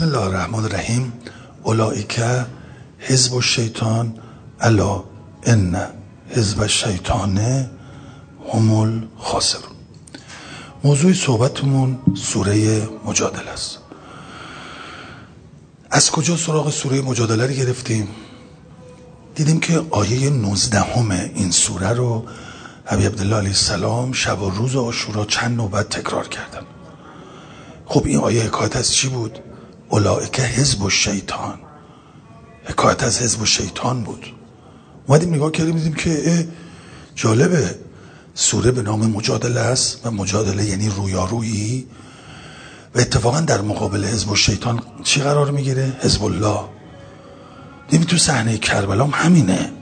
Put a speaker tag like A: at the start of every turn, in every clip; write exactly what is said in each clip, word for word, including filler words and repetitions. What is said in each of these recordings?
A: بسم الله الرحمن الرحیم. اولئک حزب الشیطان الا ان حزب الشیطان هم الخاسرون. موضوع صحبتمون سوره مجادله است. از کجا سراغ سوره مجادله رو گرفتیم؟ دیدیم که آیه نوزده همه این سوره رو حبیب عبدالله علیه السلام شب و روز عاشورا چند نوبت تکرار کردن. خب این آیه حکایت از چی بود؟ اولئک حزب الشیطان، حکایت از حزب الشیطان بود. اومدیم نگاه کردیم دیدیم که جالبه، سوره به نام مجادله است و مجادله یعنی رویارویی و اتفاقا در مقابل حزب الشیطان چی قرار میگیره؟ حزب الله. دیدیم تو صحنه کربلا هم همینه.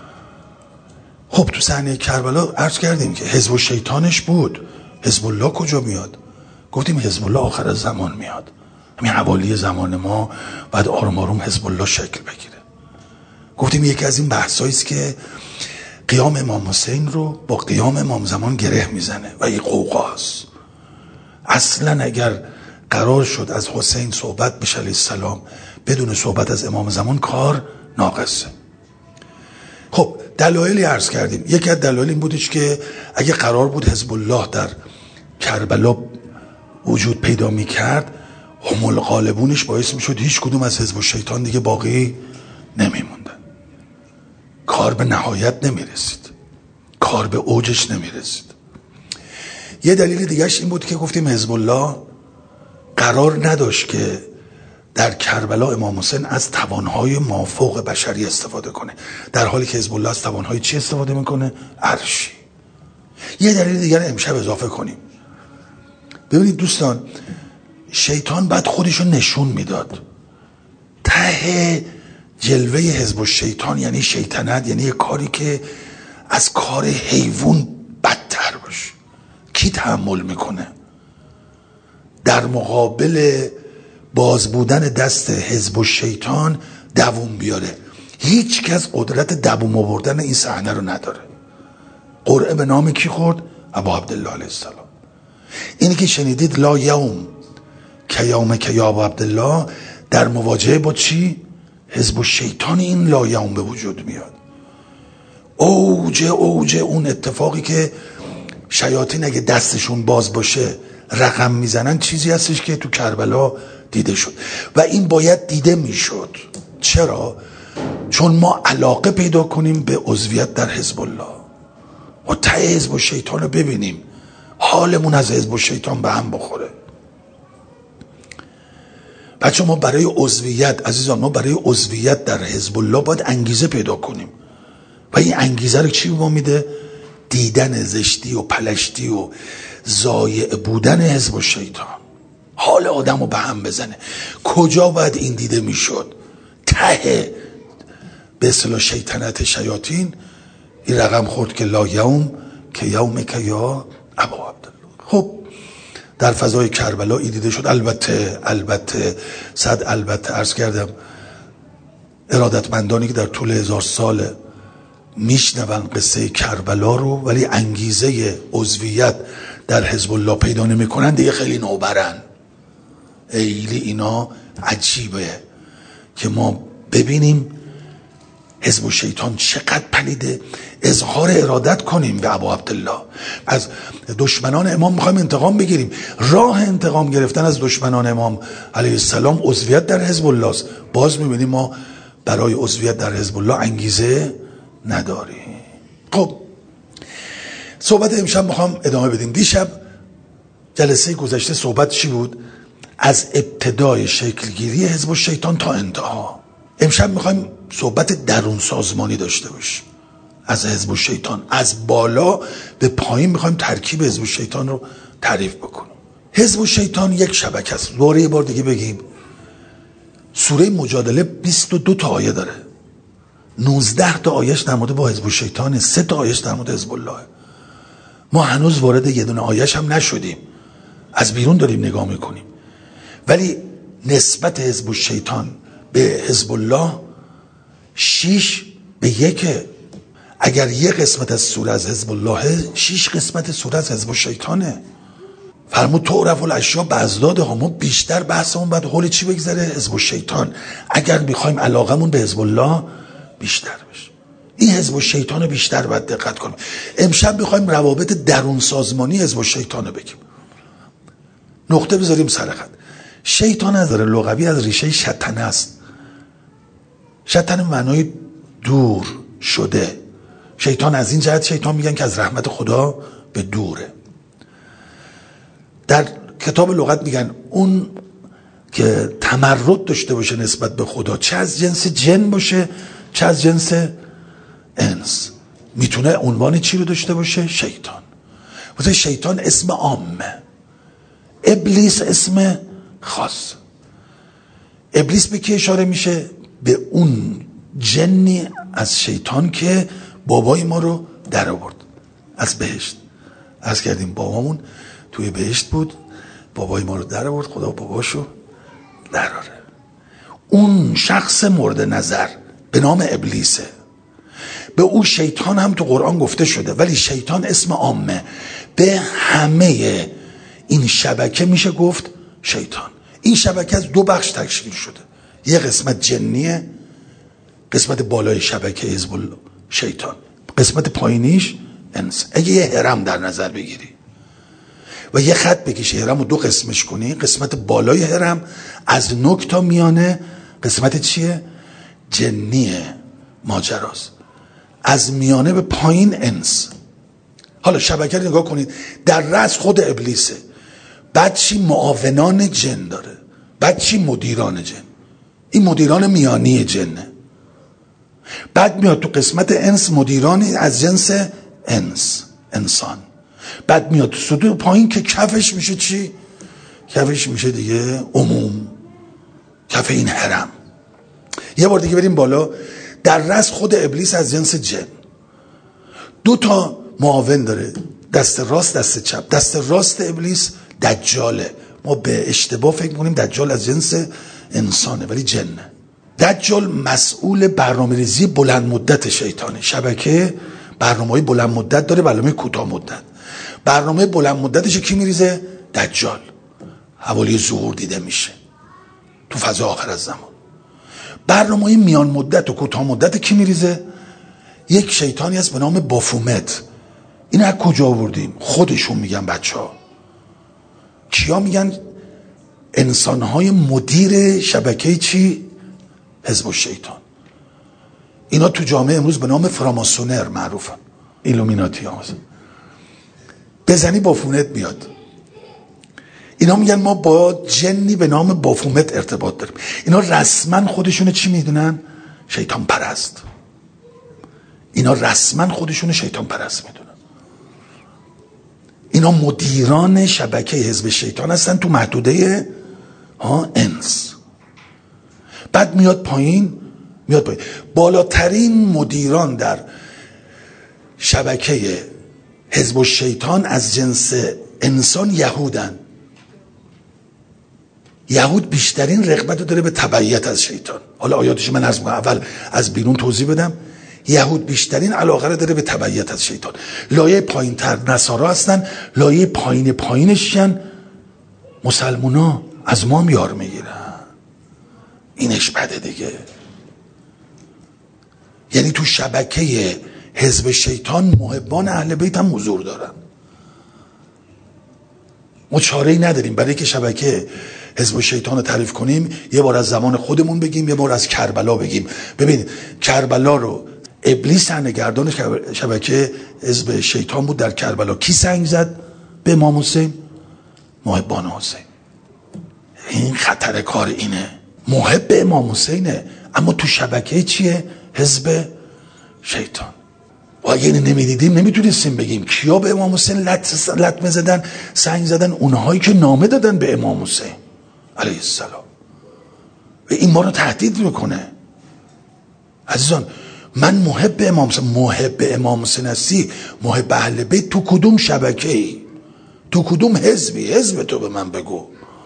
A: خب تو صحنه کربلا عرض کردیم که حزب الشیطانش بود، حزب الله کجا میاد؟ گفتیم حزب الله آخر از زمان میاد، همین حوالی زمان ما بعد آروم آروم حزب الله شکل بگیره. گفتیم یکی از این بحثایی است که قیام امام حسین رو با قیام امام زمان گره میزنه و این قوقاست. اصلا اگر قرار شد از حسین صحبت بشه علیه السلام بدون صحبت از امام زمان کار ناقصه. خب دلایلی عرض کردیم. یکی از دلایل این بودش که اگه قرار بود حزب الله در کربلا وجود پیدا میکرد، هم الغالبونش باعث میشد هیچ کدوم از حزب الشیطان دیگه باقی نمیموندن. کار به نهایت نمیرسید، کار به اوجش نمیرسید. یه دلیل دیگهش این بود که گفتیم حزب الله قرار نداشت که در کربلا امام حسین از توانهای مافوق بشری استفاده کنه، در حالی که حزب الله از توانهای چی استفاده میکنه؟ عرشی. یه دلیل دیگر امشب اضافه کنیم. ببینید دوستان، شیطان بعد خودشو نشون میداد. ته جلوه حزب الشیطان یعنی شیطنت، یعنی یه کاری که از کار حیوان بدتر باشه. کی تحمل میکنه؟ در مقابل باز بودن دست حزب الشیطان دووم بیاره. هیچ کس قدرت دووم آوردن این صحنه رو نداره. قرعه به نام کی خورد؟ ابا عبدالله علیه السلام. اینی که شنیدید لا یوم که یوم که یا ابا عبدالله، در مواجهه با چی؟ حزب الشیطان این لا یوم به وجود میاد. اوج اوج اون اتفاقی که شیاطین اگه دستشون باز باشه رقم میزنن چیزی هستش که تو کربلا دیده شد و این باید دیده میشد. چرا؟ چون ما علاقه پیدا کنیم به عضویت در حزب الله و ته حزب الشیطان رو ببینیم، حالمون از حزب الشیطان به هم بخوره. بچه ما برای عضویت، عزیزان ما برای عضویت در حزب الله باید انگیزه پیدا کنیم و این انگیزه رو چی به ما میده؟ دیدن زشتی و پلشتی و ضایع بودن حزب الشیطان. حال آدم رو به هم بزنه. کجا باید این دیده میشد؟ ته به اصطلاح شیطنت شیاطین این رقم خورد که لا یوم که یوم که یا ابا عبدالله. خب در فضای کربلا این دیده شد. البته البته صد البته عرض کردم ارادتمندانی که در طول هزار سال میشنون قصه کربلا رو ولی انگیزه عضویت در حزب الله پیدا نمی کنن دیگه خیلی نوبرن. خیلی اینا عجیبه که ما ببینیم حزب الشیطان چقدر پلیده. اظهار ارادت کنیم به ابا عبدالله. از دشمنان امام میخوایم انتقام بگیریم. راه انتقام گرفتن از دشمنان امام علیه السلام عضویت در حزب الله است. باز میبینیم ما برای عضویت در حزب الله انگیزه نداریم. خب صحبت امشب میخوام ادامه بدیم. دیشب جلسه گذشته صحبت چی بود؟ از ابتدای شکلگیری حزب الشیطان تا انتها. امشب میخوایم صحبت درون سازمانی داشته باشیم از حزب الشیطان. از بالا به پایین میخوایم ترکیب حزب الشیطان رو تعریف بکنیم. حزب الشیطان یک شبکه است. دوباره یه بار دیگه بگیم، سوره مجادله بیست و دو تا آیه داره. نوزده تا آیهش در مورد با حزب الشیطان، سه تا آیهش در مورد حزب الله. ما هنوز وارد یه دونه آیهش هم نشدیم، از بیرون داریم نگاه میکنیم. ولی نسبت حزب الشیطان به حزب الله شیش به یکه. اگر یک قسمت از سوره از حزب الله، شیش قسمت سوره از حزب الشیطانه. فرمود تعرف الاشیاء بازدادها. ما بیشتر بحثمون باید حول چی بگذره؟ حزب الشیطان. اگر میخوایم علاقمون به حزب الله بیشتر بشه، این حزب الشیطان بیشتر باید دقت کنیم. امشب میخوایم روابط درون سازمانی حزب الشیطان بگیم. نقطه بذاریم سر خط. شیطان از نظر لغوی از ریشه شطنه است. شطنه معنای دور شده. شیطان از این جهت شیطان میگن که از رحمت خدا به دوره. در کتاب لغت میگن اون که تمرد داشته باشه نسبت به خدا، چه از جنس جن باشه چه از جنس انس، میتونه عنوان چی رو داشته باشه؟ شیطان. مثلا شیطان اسم عامه، ابلیس اسم خاص. ابلیس به کی اشاره میشه؟ به اون جنی از شیطان که بابای ما رو در آورد از بهشت. عرض کردیم بابامون توی بهشت بود، بابای ما رو در آورد، خدا باباشو دراره. اون شخص مورد نظر به نام ابلیسه. به او شیطان هم تو قرآن گفته شده، ولی شیطان اسم عامه، به همه این شبکه میشه گفت شیطان. این شبکه از دو بخش تشکیل شده، یه قسمت جنیه، قسمت بالای شبکه حزب شیطان، قسمت پایینیش انس. اگه یه هرم در نظر بگیری و یه خط بکشی هرم رو دو قسمش کنی، قسمت بالای هرم از نوک تا میانه قسمت چیه؟ جنیه، ماجراست. از میانه به پایین انس. حالا شبکه رو نگاه کنید، در رأس خود ابلیسه، بعد چی معاونان جن داره، بعد چی مدیران جن، این مدیران میانی جنه. بعد میاد تو قسمت انس مدیرانی از جنس انس، انسان. بعد میاد تو سطوح پایین که کفش میشه چی؟ کفش میشه دیگه عموم، کف این هرم. یه بار دیگه بریم بالا. در رأس خود ابلیس از جنس جن دو تا معاون داره، دست راست دست چپ. دست راست ابلیس دجاله. ما به اشتباه فکر میکنیم دجال از جنس انسانه ولی جنه. دجال مسئول برنامه‌ریزی بلند مدت شیطانه. شبکه برنامه‌های بلند مدت داره، برنامه کوتاه مدت. برنامه بلند مدتش کی میریزه؟ دجال. حوالی ظهور دیده میشه تو فضا آخر از زمان. برنامه میان مدت و کوتاه مدت کی میریزه؟ یک شیطانی هست به نام بافومت. این از کجا آوردیم؟ خودشون میگن بچه‌ها. کیا میگن؟ انسانهای مدیر شبکه چی؟ حزب الشیطان. اینا تو جامعه امروز به نام فراماسونر معروفن، ایلومیناتی ها. بزنی بافومت میاد. اینا میگن ما با جنی به نام بافومت ارتباط داریم. اینا رسما خودشون چی میدونن؟ شیطان پرست. اینا رسما خودشون شیطان پرست میدونن. اینا مدیران شبکه حزب شیطان هستن تو محدوده ها انس. بعد میاد پایین، میاد پایین. بالاترین مدیران در شبکه حزب الشیطان از جنس انسان یهودن. یهود بیشترین رغبت داره به تبعیت از شیطان. حالا آیاتش من عرض میکنم، اول از بیرون توضیح بدم. یهود بیشترین علاقه داره به تبعیت از شیطان. لایه پایین تر نصارا هستن، لایه پایین پایینشن مسلمونا از ما هم یار میگیرن. اینش بده دیگه. یعنی تو شبکه حزب شیطان محبان اهل بیت هم حضور دارن. ما چاره‌ای نداریم برای که شبکه حزب شیطان رو تعریف کنیم. یه بار از زمان خودمون بگیم، یه بار از کربلا بگیم. ببین کربلا رو ابلیس سرنگردان شبکه حزب شیطان بود. در کربلا کی سنگ زد به امام حسین؟ محبان حسین. این خطر کار اینه، محب امام حسینه اما تو شبکه چیه؟ حزب شیطان. و اگه اینو نمیدیدیم نمیتونستیم بگیم کیا به امام حسین لط لطمه زدن، سنگ زدن؟ اونهایی که نامه دادن به امام حسین علیه السلام. و این ما رو تهدید میکنه. عزیزان من محب امام حسین، محب امام حسین هستی، محب اهل بیت، تو کدوم شبکه ای؟ تو کدوم حزبی؟ حزب تو به من بگو.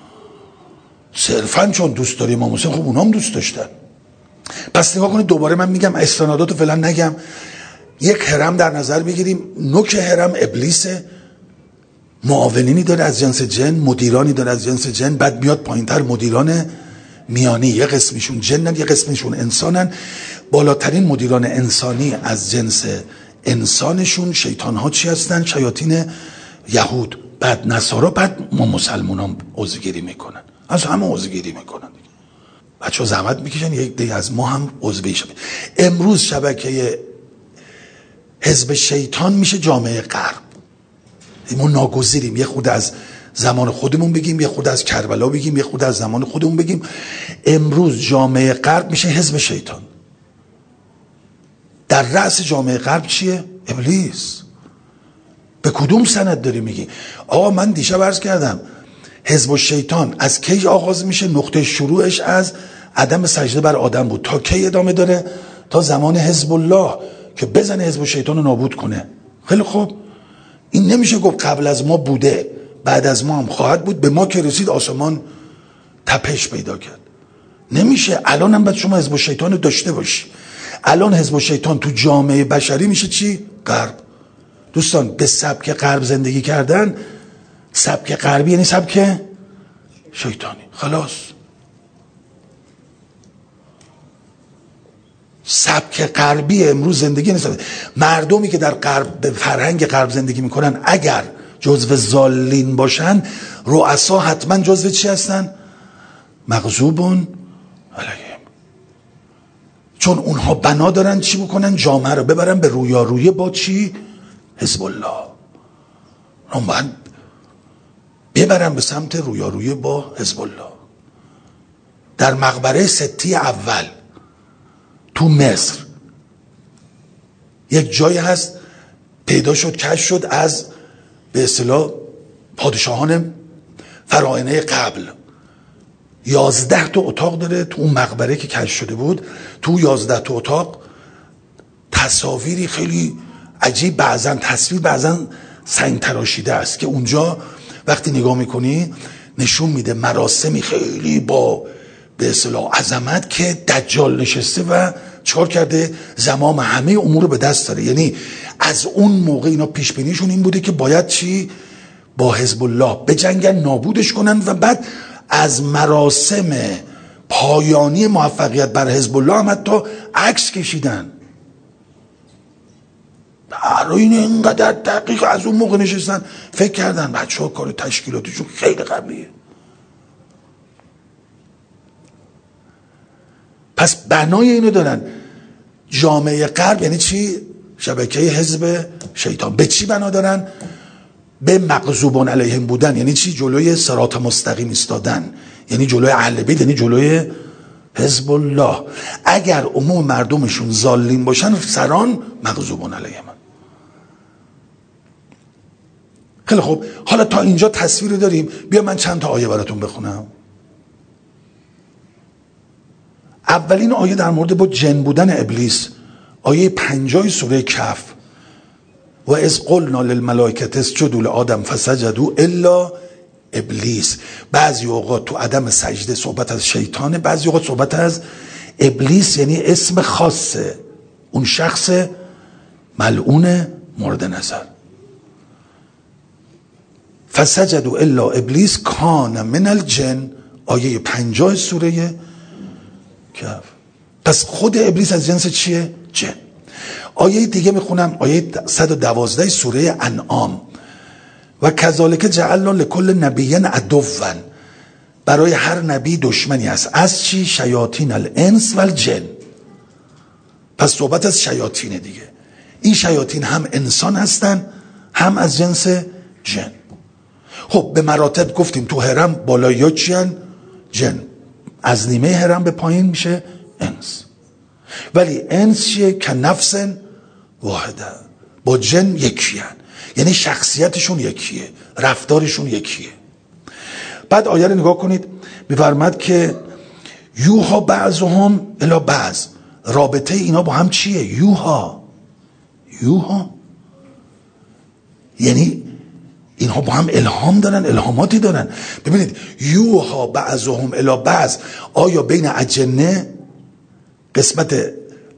A: صرفا چون دوست داری امام حسین، خب اونا هم دوست داشتن. پس نگاه کنید، دوباره من میگم استناداتو فعلا نگم. یک هرم در نظر بگیریم، نوک هرم ابلیسه، معاونینی داره از جنس جن، مدیرانی داره از جنس جن، بعد میاد پایینتر مدیران میانی، یه قسمیشون جنن یه قسمیشون انسانن. بالاترین مدیران انسانی از جنس انسانشون شیطان ها چی هستن؟ شیاطین یهود، بعد نصارا، بعد ما مسلمان ها عضوگیری میکنن، از همه عضوگیری میکنن. بچه ها زحمت میکشن یک دی از ما هم عضوی شد. امروز شبکه حزب شیطان میشه جامعه غرب. ما ناگزیریم یه خود از زمان خودمون بگیم، یه خود از کربلا بگیم، یه خود از زمان خودمون بگیم. امروز جامعه غرب میشه حزب شیطان. در رأس جامعه غرب چیه؟ ابلیس. به کدوم سند داری میگی؟ آقا من دیشب عرض کردم حزب الشیطان از کی آغاز میشه؟ نقطه شروعش از عدم سجده بر آدم بود. تا کی ادامه داره؟ تا زمان حزب الله که بزنه حزب الشیطان رو نابود کنه. خیلی خوب، این نمیشه گفت قبل از ما بوده بعد از ما هم خواهد بود. به ما که رسید آسمان تپش پیدا کرد. نمیشه. الان هم باید شما حزب الشیطان رو داشته باشی. الان حزب الشیطان تو جامعه بشری میشه چی؟ غرب. دوستان به سبک غرب زندگی کردن، سبک غربی یعنی سبک شیطانی. خلاص سبک غربی امروز زندگی نیست. مردمی که در غرب به فرهنگ غرب زندگی میکنن اگر جزو ضالین باشن، رؤسا حتما جزو چی هستن؟ مغضوبون علیهم. چون اونها بنا دارن چی بکنن؟ جامعه رو ببرن به رویارویی با چی؟ حزب الله. اون باید ببرن به سمت رویارویی با حزب الله. در مقبره ستی اول تو مصر یک جایی هست پیدا شد، کشف شد از به اصطلاح پادشاهان فراعنه قبل. یازده تا اتاق داره تو اون مقبره که کشف شده بود. تو یازده تا اتاق تصاویری خیلی عجیب، بعضا تصویر بعضا سنگ تراشیده است که اونجا وقتی نگاه میکنی نشون میده مراسمی خیلی با به اصطلاح عظمت که دجال نشسته و چکار کرده؟ زمام همه امور رو به دست داره. یعنی از اون موقع اینا پیش بینیشون این بوده که باید چی؟ با حزب الله بجنگن، نابودش کنن و بعد از مراسم پایانی موفقیت بر حزب الله هم حتی عکس کشیدن. برای این اینقدر دقیق از اون موقع نشستن فکر کردن. بچه ها کار تشکیلاتیشون خیلی قویه. پس بنای اینو دارن. جامعه غرب یعنی چی؟ شبکه حزب شیطان. به چی بنا دارن؟ به مغضوبان علیهم بودن. یعنی چی؟ جلوی صراط مستقیم ایستادن، یعنی جلوی اهل بیت، یعنی جلوی حزب الله. اگر عموم مردمشون ضالین باشن، سران مغضوبان علیهم. خیلی خوب، حالا تا اینجا تصویر داریم. بیا من چند تا آیه براتون بخونم. اولین آیه در مورد با جن بودن ابلیس، آیه پنجاه سوره کهف. و اذ قلنا للملائکه اسجدوا لآدم فسجدوا الا ابلیس. بعضی اوقات تو عدم سجده صحبت از شیطانه، بعضی اوقات صحبت از ابلیس، یعنی اسم خاصه اون شخص ملعون مورد نظر. فسجدوا الا ابلیس کان من الجن، آیه پنجاه سوره کهف. پس خود ابلیس از جنس چیه؟ جن. آیه دیگه میخونم، آیه صد و دوازده سوره انعام. و کذالک جعلنا لکل نبی عدوا، برای هر نبی دشمنی است. از چی؟ شیاطین الانس و الجن. پس صحبت از شیاطین دیگه. این شیاطین هم انسان هستن هم از جنس جن. خب به مراتب گفتیم تو هرم بالایی ها چی هن؟ جن. از نیمه هرم به پایین میشه انس. ولی انس چیه؟ که نفس واحده، با جن یکی هن. یعنی شخصیتشون یکیه، رفتارشون یکیه. بعد آیه رو نگاه کنید، میفرماد که یوها بعضهم الی بعض. رابطه اینا با هم چیه؟ یوها یوها یعنی اینها با هم الهام دارن، الهاماتی دارن. ببینید یوها بعضهم الی بعض، آیا بین اجنه، قسمت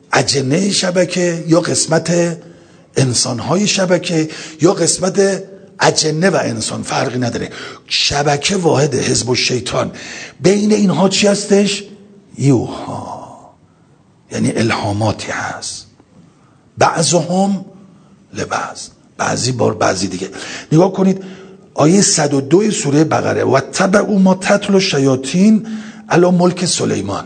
A: اجنه شبکه، یا قسمت انسانهای شبکه، یا قسمت اجنه و انسان فرقی نداره، شبکه واحد حزب الشیطان. بین اینها چی هستش؟ یوها، یعنی الهاماتی هست، بعضهم لبعض، بعضی بار بعضی دیگه. نگاه کنید آیه صد و دو سوره بقره، و تبعوا ما تتلو الشیاطین علی ملک سلیمان.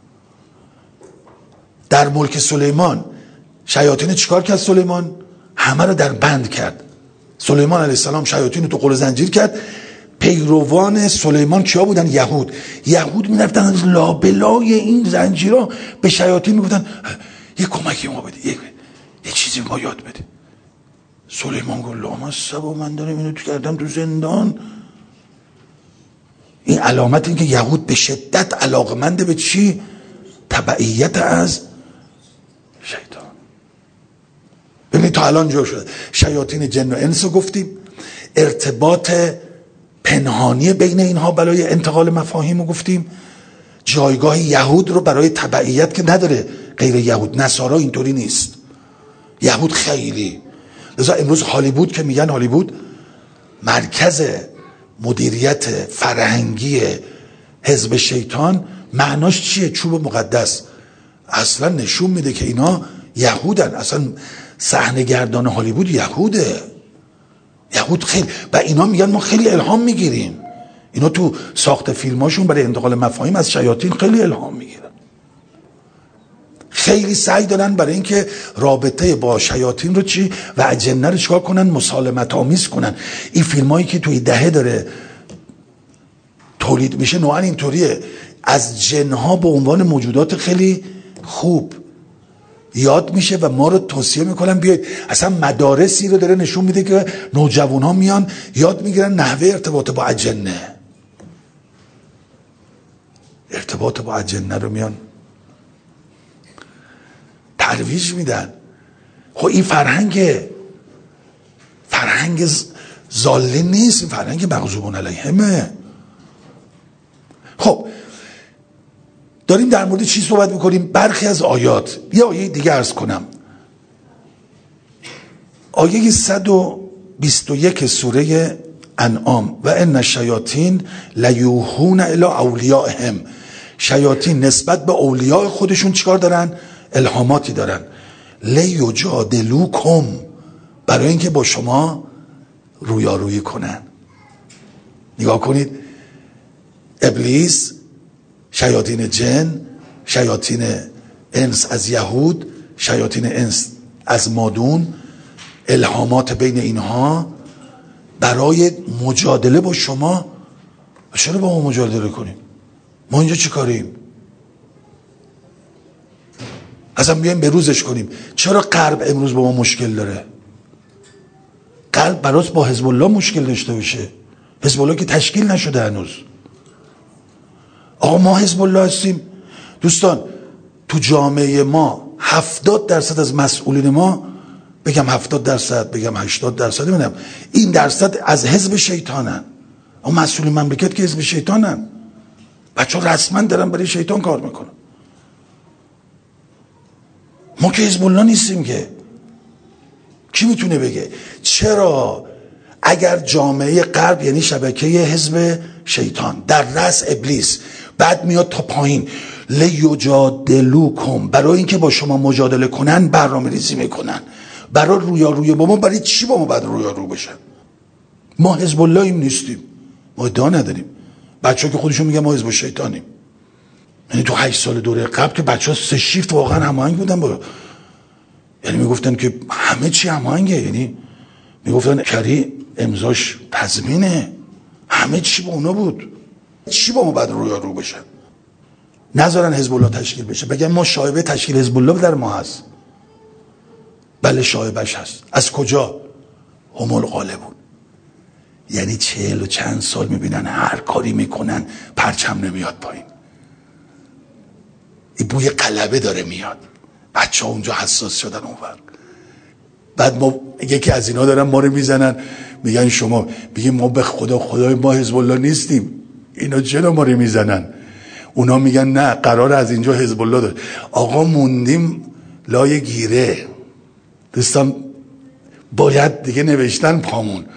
A: در ملک سلیمان شیاطین چیکار کرد؟ سلیمان همه رو در بند کرد. سلیمان علیه السلام شیاطین رو تو قل زنجیر کرد. پیروان سلیمان کیا بودن؟ یهود. یهود می‌رفتن از لابلای این زنجیرها به شیاطین میگفتن یه کمکی ما بده، یه یه چیزی ما یاد بده. سلیمان گفت لامصب، من دارم اینو تو کردم تو زندان. این علامت این که یهود به شدت علاقمنده به چی؟ تبعیت از شیطان. ببینید تا الان جور شده. شیاطین جن و انس رو گفتیم، ارتباط پنهانی بین اینها برای انتقال مفاهیم رو گفتیم، جایگاه یهود رو برای تبعیت که نداره غیر یهود. نصارا اینطوری نیست، یهود خیلی. لذا امروز هالیوود که میگن هالیوود مرکز مدیریت فرهنگی حزب شیطان، معناش چیه؟ چوب مقدس. اصلا نشون میده که اینا یهودن. اصلا صحنه گردان هالیوود یهوده. یهود خیلی، و اینا میگن ما خیلی الهام میگیریم. اینا تو ساخت فیلماشون برای انتقال مفاهیم از شیاطین خیلی الهام میگیرن. خیلی سعی دارن برای اینکه رابطه با شیاطین رو چی و اجنه رو چیکار کنن؟ مسالمت آمیز کنن. این فیلمایی که توی دهه داره تولید میشه نوعا اینطوریه، از جنها به عنوان موجودات خیلی خوب یاد میشه و ما رو توصیه میکنن بیاید. اصلا مدارسی رو داره نشون میده که نوجوان ها میان یاد میگیرن نحوه ارتباط با اجنه. ارتباط با اجنه رو میان ترویج میدن. خب این فرهنگ فرهنگ ضاله نیست، این فرهنگ مغضوب علیهمه. خب داریم در مورد چی صحبت میکنیم؟ برخی از آیات. یه آیه دیگه عرض کنم، آیه صد و بیست و یک سوره انعام، و ان الشیاطین لیوحون الی اولیائهم. شیاطین نسبت به اولیاء خودشون چیکار دارن؟ الهاماتی دارن. لیجادلوکم، برای اینکه با شما رویارویی کنن. نگاه کنید، ابلیس، شیاطین جن، شیاطین انس از یهود، شیاطین انس از مادون، الهامات بین اینها برای مجادله با شما. چرا با ما مجادله کنیم؟ ما اینجا چی کاریم؟ اصلا بیایم به روزش کنیم. چرا غرب امروز با ما مشکل داره؟ غرب براس با حزب الله مشکل داشته باشه؟ حزب الله که تشکیل نشده هنوز. آقا ما حزب الله هستیم. دوستان تو جامعه ما هفتاد درصد از مسئولین ما، بگم هفتاد درصد بگم هشتاد درصد، ببینم این درصد از حزب شیطانن. اما مسئولین مملکت که حزب شیطانن، بچه ها رسما دارن برای شیطان کار میکنن. ما که حزب الله نیستیم که. کی میتونه بگه؟ چرا اگر جامعه غرب یعنی شبکه حزب شیطان در رأس ابلیس، بعد میاد تا پایین لیجادلوکم، برای اینکه با شما مجادله کنن برنامه ریزی میکنن برای رویارویی با ما. برای چی با ما بعد رویارو بشن؟ ما حزب اللهیم نیستیم، ما ادعا نداریم. بچه‌ها که خودشون میگن ما حزب شیطانیم. یعنی تو هشت سال دوره قبل که بچه‌ها سه شیفت واقعا هماهنگ بودن با، یعنی میگفتن که همه چی هماهنگه، یعنی میگفتن کری امضاش تضمینه، همه چی با اونا بود. چی با ما بعد رویارو بشن؟ نذارن حزب الله تشکیل بشه، بگن ما شایبه تشکیل حزب الله در ما هست. بله شایبهش هست. از کجا؟ هم الغالبون. یعنی چهل و چند سال میبینن هر کاری میکنن پرچم نمیاد پایین. این بوی غلبه داره میاد. بچه ها اونجا حساس شدن اونور. بعد ما یکی از اینا دارن ما رو میزنن، میگن شما، بگیم ما به خدا خدای ما حزب الله نیستیم. اینا چرا ما رو میزنن؟ اونا میگن نه قرار از اینجا حزب الله داره. آقا موندیم لای گیره. دوستان باید دیگه نوشتن پامون،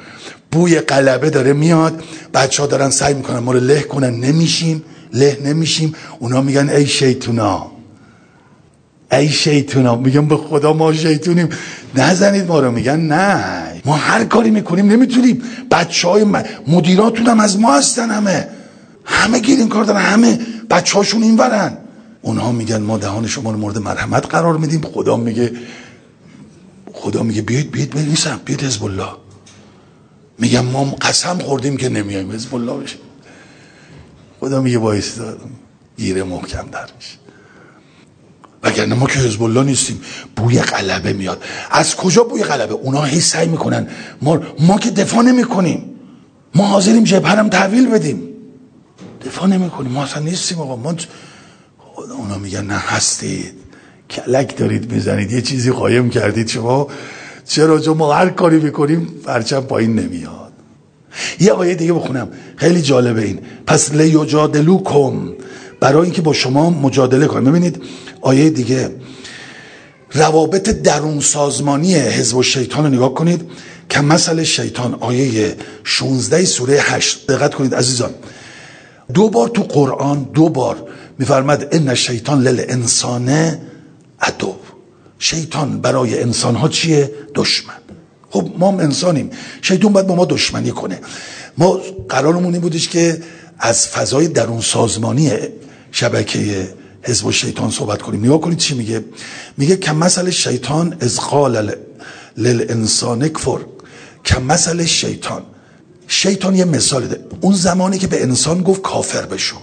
A: بوی غلبه داره میاد، بچه ها دارن سعی میکنن ما رو له کنن، نمیشیم له نمیشیم. اونا میگن ای شیطونا، ای شیطونا. میگن به خدا ما شیطونیم، نزنید ما رو. میگن نه، ما هر کاری میکنیم نمیتونیم. بچه های مدیراتون هم از ما هستن، همه همه گیرین کار دارن، همه بچه هاشون این ورن. اونها میگن ما دهان شما رو مورد مرحمت قرار میدیم. خدا میگه خدا میگه بیاید بیاید بنویسم، بیاید حزب الله. میگم ما قسم خوردیم که نمیایم حزب الله بشه. خدا میگه وایسا، گیره محکم در میشه. وگرنه ما که حزب الله نیستیم. بوی غلبه میاد. از کجا بوی غلبه؟ اونا هی سعی میکنن ما ما که دفاع نمیکنیم، ما حاضریم جبهه هم تحویل بدیم، دفاع نمیکنیم، ما اصلا نیستیم آقا. ما خدا اونا میگن نه هستید، کلک دارید میزنید، یه چیزی قایم کردید شما. چرا؟ چون ما هر کاری میکنیم پرچم پایین نمیاد. یه آیه دیگه بخونم خیلی جالبه این. پس لیجادلوکم، برای اینکه با شما مجادله کنیم. ببینید آیه دیگه، روابط درون سازمانی حزب الشیطان رو نگاه کنید که مثل شیطان. آیه شانزده سوره هشت، دقت کنید عزیزان. دو بار تو قرآن دو بار میفرماد ان الشیطان للانسان عدو. شیطان برای انسان ها چیه؟ دشمن. خب ما هم انسانیم، شیطان باید با ما دشمنی کنه. ما قرارمون این بودش که از فضای درون سازمانی شبکه حزب الشیطان صحبت کنیم. نگاه کنید چی میگه. میگه کمثل شیطان اذ قال للانسان کفر. کمثل شیطان، شیطان یه مثال ده. اون زمانی که به انسان گفت کافر بشو،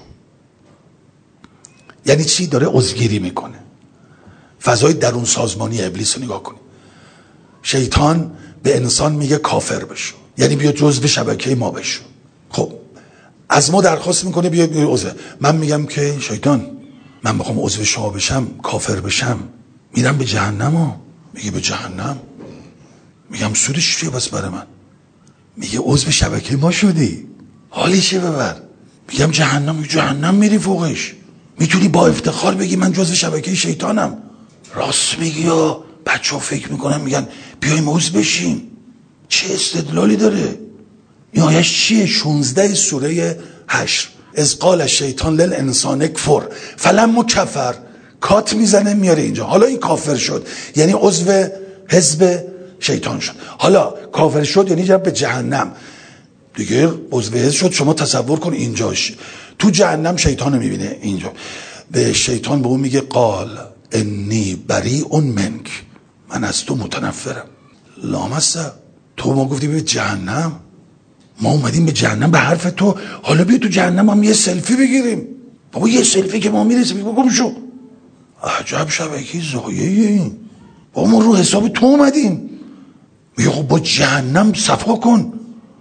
A: یعنی چی؟ داره عذرگیری میکنه. فضای درون سازمانی ابلیس رو نگاه کنید. شیطان به انسان میگه کافر بشو، یعنی بیا جزو شبکه ما بشو. خب از ما درخواست میکنه بیا بیا عضو. من میگم که شیطان من میخوام عضو شما بشم، کافر بشم، میرم به جهنم. ها میگه به جهنم؟ میگم سودش چیه بس برای من؟ میگه عضو شبکه ما شدی، حالیشه ببر. میگم جهنم؟ میگه جهنم میری فوقش، میتونی با افتخار بگی من جزو شبکه شیطانم. راست میگی. یا بچه ها فکر میکنن میگن بیایم عضو بشیم. چه استدلالی داره؟ این آیش چیه؟ شانزده سوره هشت. از قال الشیطان للانسان کفر فلما کفر، کات میزنه میاره اینجا. حالا این کافر شد یعنی عضو حزب شیطان شد. حالا کافر شد یعنی جب به جهنم دیگه عضو حزب شد. شما تصور کن اینجاش تو جهنم شیطان رو میبینه. اینجا به شیطان به اون میگه قال انی بریء منک، من از تو متنفرم. لامصب تو ما گفتی به جهنم، ما اومدیم به جهنم به حرف تو، حالا بیا تو جهنم هم یه سلفی بگیریم. بابا یه سلفی که ما میرسیم بگو گم شو. عجب شبکه زایه این. بابا ما رو حساب تو اومدیم. میگه خب با جهنم صفا کن.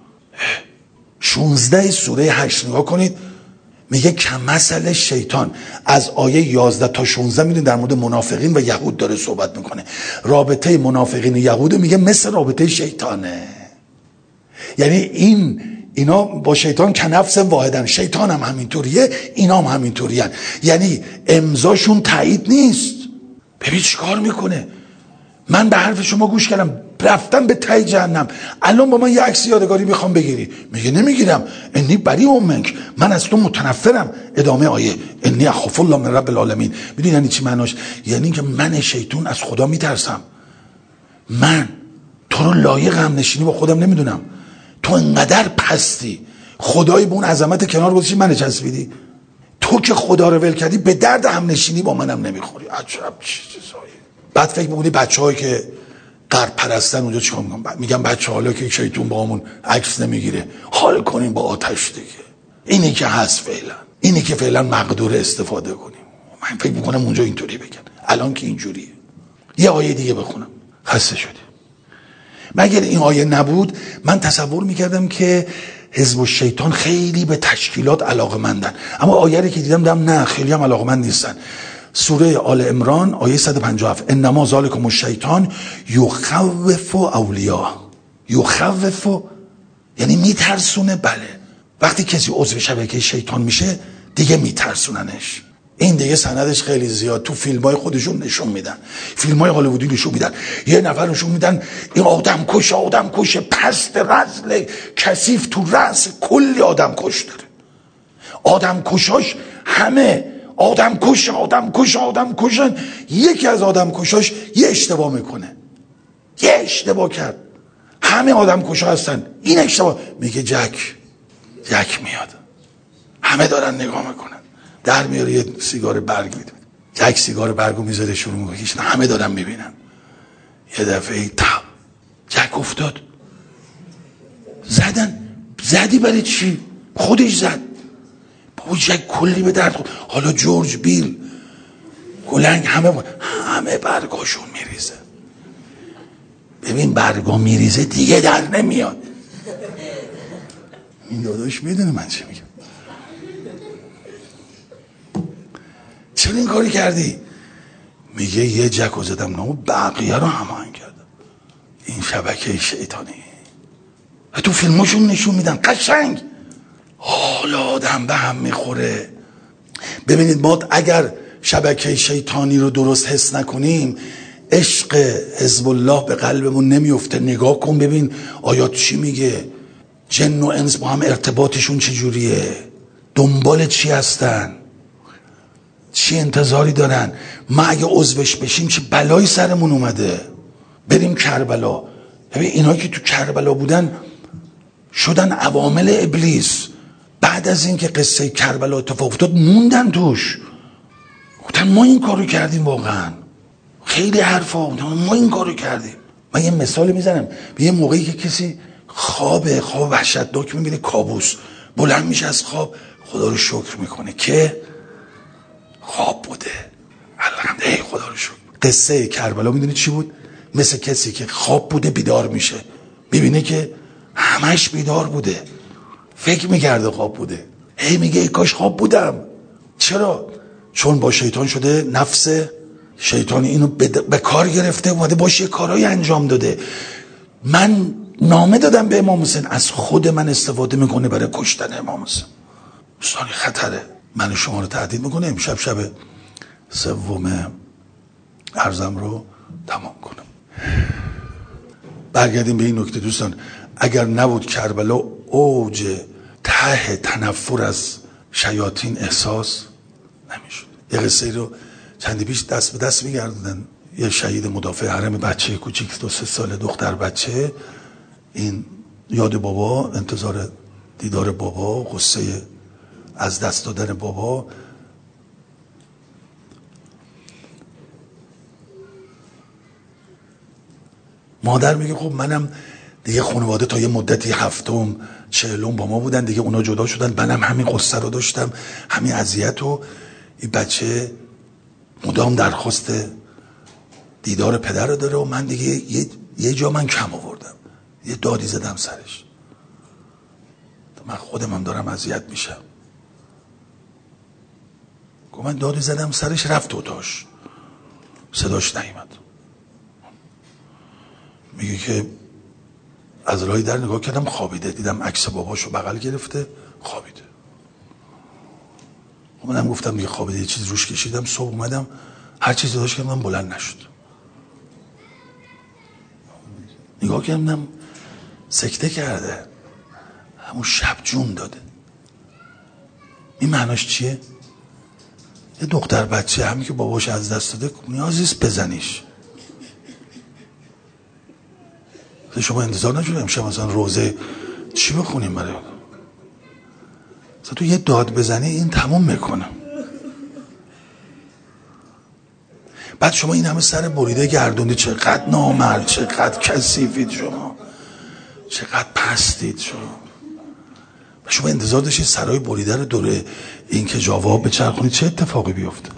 A: شانزده سوره هشت نگاه کنید. میگه کمثل شیطان. از آیه یازده تا شانزده میدونید در مورد منافقین و یهود داره صحبت میکنه. رابطه منافقین و یهود میگه مثل رابطه شیطانه. یعنی این اینا با شیطان کنفس واحدن. شیطان هم همینطوریه، اینا هم همینطورین. یعنی امضاشون تایید نیست. ببین چیکار میکنه. من به حرف شما گوش کردم رفتم به ته جهنم، الان با من یه عکس یادگاری میخوام بگیری. میگه نمیگیرم. انی بریء منک، من از تو متنفرم. ادامه آیه انی اخاف الله من رب العالمین. میدونی یعنی چی معناش؟ یعنی که من شیطان از خدا میترسم. من تو رو لایق هم نشینی با خودم نمیدونم. تو انقدر پستی، خدایی به اون عظمت کنار گذاشتی منو چسبیدی. تو که خدا رو ول کردی به درد هم نشینی با منم نمیخوری. عجب چیزایی. بعد فکر میکنی بچه‌هایی که غرب پرستن اونجا چیکار میکنن؟ میگن بچه حالا که شیطون با همون عکس نمیگیره حال کنیم با آتش دیگه. اینی که هست فعلا، اینی که فعلا مقدور استفاده کنیم. من فکر میکنم اونجا اینطوری بگن، الان که اینجوریه. یه آیه دیگه بخونم. خسته شدی. مگر این آیه نبود من تصور میکردم که حزب الشیطان خیلی به تشکیلات علاقمندن، اما آیه رو که دیدم دیدم نه، خیلی هم علاقمند نیستن. سوره آل عمران آیه صد و پنجاه و هفت انما ذالکم الشیطان یخوف اولیاء. یخوف یعنی میترسونه. بله، وقتی کسی عضو شبکه شیطان میشه دیگه میترسوننش. این دیگه سندش خیلی زیاد تو فیلم‌های خودشون نشون میدن، فیلم‌های هالیوودی نشون میدن، یه نفر نشون میدن این آدم کش آدم کش پست رزل کثیف تو رأس کلی آدم کش داره. آدم کشاش همه آدم کش آدم کش آدم کشن. یکی از آدم کشاش یه اشتباه میکنه، یه اشتباه کرد، همه آدم کشا هستن، این اشتباه میگه جک جک میاد، همه دارن نگاه میکنن، در میاره یه سیگار برگ میده، جک سیگار برگو میذاره شروع میکنه، همه دارن میبینن. یه دفعه ای تا جک افتاد، زدن. زدی برای چی؟ خودش زد. بابا جک کلی به درد خورد. حالا جورج بیل گلنگ همه با... همه برگاشون میریزه. ببین برگا میریزه دیگه در نمیاد. این داداش میدونه من چه میگم. چرا این کاری کردی؟ میگه یه جک زدم نامو بقیه رو هماهنگ کردم. این شبکه شیطانی و تو فیلماشون نشون میدن قشنگ حال آدم به هم میخوره. ببینید ما اگر شبکه شیطانی رو درست حس نکنیم عشق حزب الله به قلبمون نمیفته. نگاه کن ببین آیات چی میگه، جن و انس با هم ارتباطشون چجوریه، دنبال چی هستن، چی انتظاری دارن. ما اگه عضوش بشیم چه بلایی سرمون اومده. بریم کربلا، ببین اینا که تو کربلا بودن شدن عوامل ابلیس. بعد از این که قصه کربلا اتفاق افتاد موندن توش، گفتن ما این کارو کردیم، واقعا خیلی حرفا ما این کارو کردیم. من یه مثال میزنم، به یه موقعی که کسی خوابه خواب وحشتناک میبینه، کابوس، بلند میشه از خواب خدا رو شکر میکنه که خواب بوده، الحمدلله خدا رو شکر. قصه کربلا میدونی چی بود؟ مثل کسی که خواب بوده بیدار میشه، میبینه که همش بیدار بوده، فکر میکرده خواب بوده، هی میگه ای کاش خواب بودم. چرا؟ چون با شیطان شده، نفس شیطانی اینو به کار گرفته، اومده باشه یه کارهای انجام داده. من نامه دادم به امام حسین، از خود من استفاده میکنه برای کشتن امام حسین. دوستان خطره، من شما رو تهدید میکنه. امشب شب سوم عرضم رو تمام کنم. برگردیم به این نکته دوستان، اگر نبود کربلا اوج ته تنفر از شیاطین احساس نمیشد. یه قصه رو چندی پیش دست به دست میگردن، یه شهید مدافع حرم، بچه کوچیک دو سه ساله، دختر بچه، این یاد بابا، انتظار دیدار بابا، غصه از دست دادن بابا. مادر میگه خب منم دیگه خانواده تا یه مدتی هفتم چهلم با ما بودن دیگه، اونا جدا شدن، منم همین قصه رو داشتم، همین اذیت رو. این بچه مدام درخواست دیدار پدر رو داره و من دیگه یه, یه جا من کم آوردم، یه دادی زدم سرش، من خودم هم دارم اذیت میشم. گفت من دادی زدم سرش، رفت اتاقش، صداش نیامد. میگه که از راهی در نگاه کردم خوابیده، دیدم عکس باباشو بغل گرفته خوابیده. منم گفتم دیگه خوابیده، یه چیز روش کشیدم. صبح اومدم هر چیزی داشت که من بلند نشد. نگاه کردم سکته کرده، همون شب جون داده. این معناش چیه؟ یه دختر بچه همین که باباش از دست داده نیازیست بزنیش. شما انتظار نشده امشب مثلا روزه چی بخونیم برای مثلا تو یه داد بزنی این تموم میکنه. بعد شما این همه سر بریده گردونده، چقدر نامرد، چقدر کثیفید شما، چقدر پستید شما. و شما انتظار داشتید سرای بریده رو دوره این که جواب بچرخونید، چه اتفاقی بیفته؟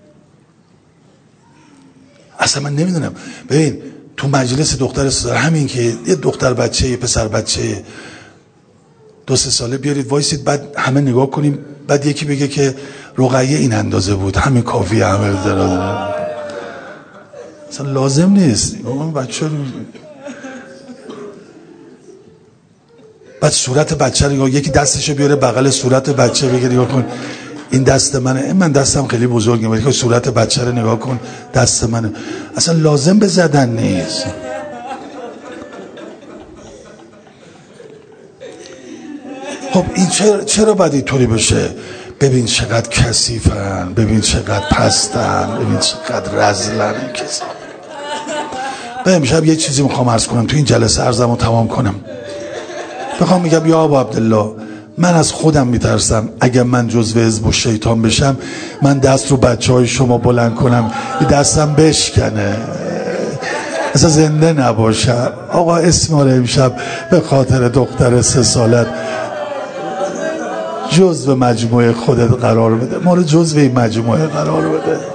A: اصلا من نمیدونم. ببین تو مجلس دختر سر همین که یه دختر بچه یه پسر بچه دو سه ساله بیارید وایسید، بعد همه نگاه کنیم، بعد یکی بگه که رقیه این اندازه بود، همین کافیه، همه داره، اصلا لازم نیست. اون بچه رو بعد صورت بچه رو، یکی دستشو بیاره بغل صورت بچه بگه نگاه کن این دست منه. من دستم خیلی بزرگه ولی که صورت بچه رو نگاه کن، دست منه. اصلا لازم به زدن نیست. خب این چرا, چرا باید اینطوری بشه؟ ببین چقدر کثیفن، ببین چقدر پستن، ببین چقدر رذلن این کسا. به امشب یه چیزی میخوام عرض کنم تو این جلسه، عرضمو تمام کنم. بخوام میگم یا ابا عبدالله، من از خودم میترسم اگر من جزو حزب الشیطان بشم، من دست رو بچه های شما بلند کنم این دستم بشکنه، اصلا زنده نباشم. آقا اسماعیل امشب به خاطر دختر سه سالت جزو مجموعه خودت قرار بده، ما رو جزو این مجموعه قرار بده.